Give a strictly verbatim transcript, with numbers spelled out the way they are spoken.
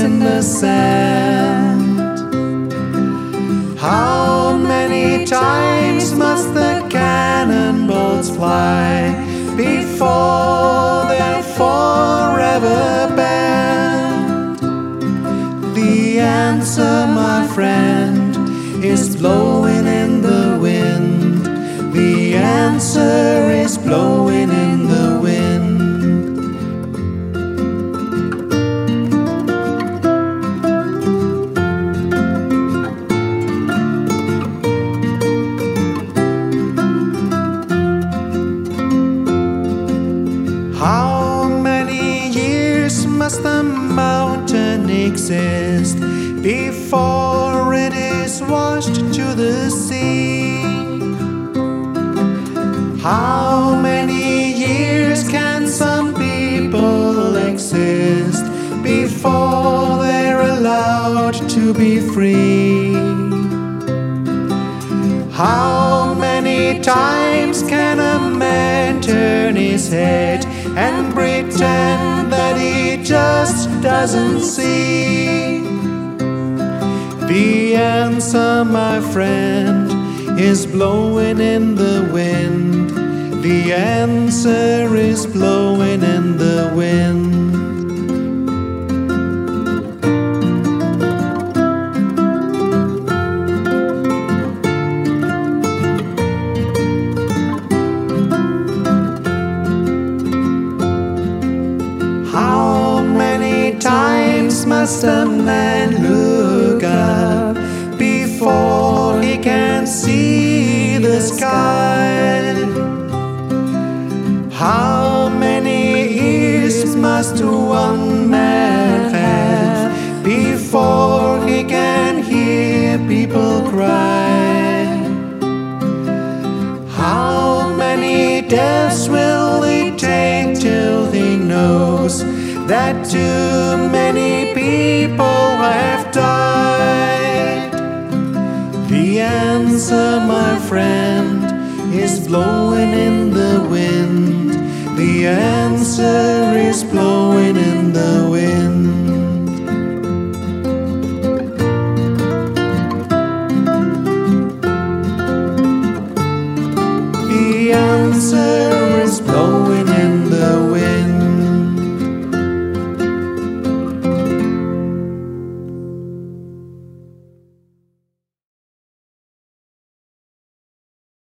in the sand. How many times must the cannonballs fly before they're forever banned? The answer, my friend, is blowing in the wind. The answer is blowing in the wind. How many years must the mountain exist before it is washed to the sea? How many years can some people exist before they're allowed to be free? How many times can a man turn his head and pretend that he just doesn't see? The answer, my friend, is blowing in the wind. The answer is blowing in the wind. How many times must a man look up before he can see the sky? How many ears must one man have before he can hear people cry? How many deaths will it take till he knows that too many people have died? The answer, my friend, is blowing in the wind. The answer is blowing in the wind.